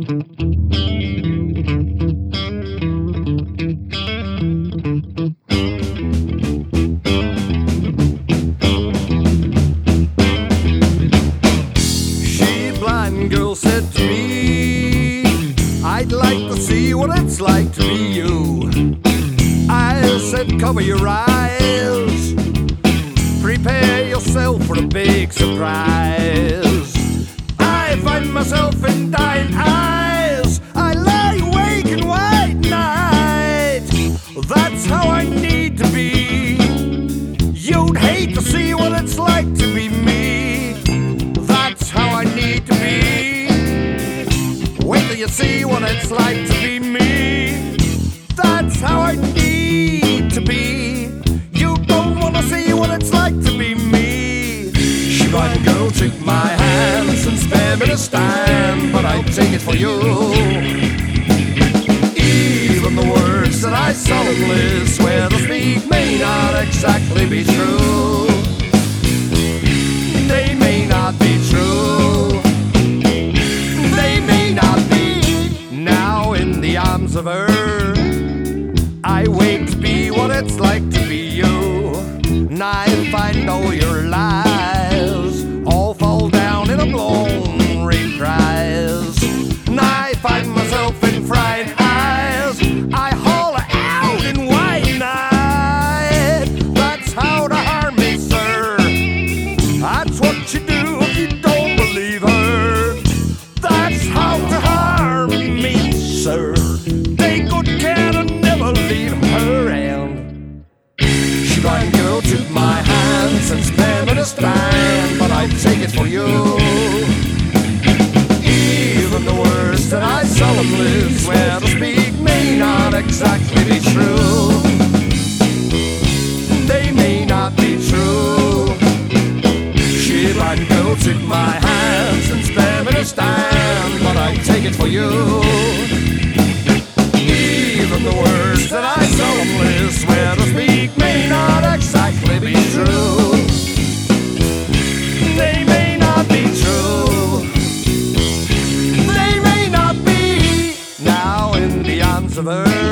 Girl said to me, I'd like to see what it's like to be you. I said, cover your eyes, prepare yourself for a big surprise. I find myself in dying eyes, I lie awake in white night. That's how I need to be. You'd hate to see what it's like to be me. That's how I need to be. Wait till you see what it's like to be me. That's how I need to be. You don't wanna see what it's like to be me. Shebang girl, take my hands and spare me to stand, but I'd take it for you. Even the words that I solemnly swear to speak may not exactly be true. They may not be true. They may not be. Now in the arms of her, I wait to be what it's like to be you. And I find all your lies all fall down in a blown reprise. And I find myself in fried eyes, I holler out in white night. That's how to harm me, sir. That's what you do if you don't believe her. That's how to harm me, sir. Take good care to never leave her end. Shebang girl, took my hands and spare me to stand, but I'd take it for you. Even the words that I solemnly swear to speak may not exactly be true. They may not be true. Shebang girl, took my hands and spare me to stand, but I'd take it for you. Even the words that I solemnly swear to speak may not exactly be true. They may not be true. They may not be. Now in the arms of her,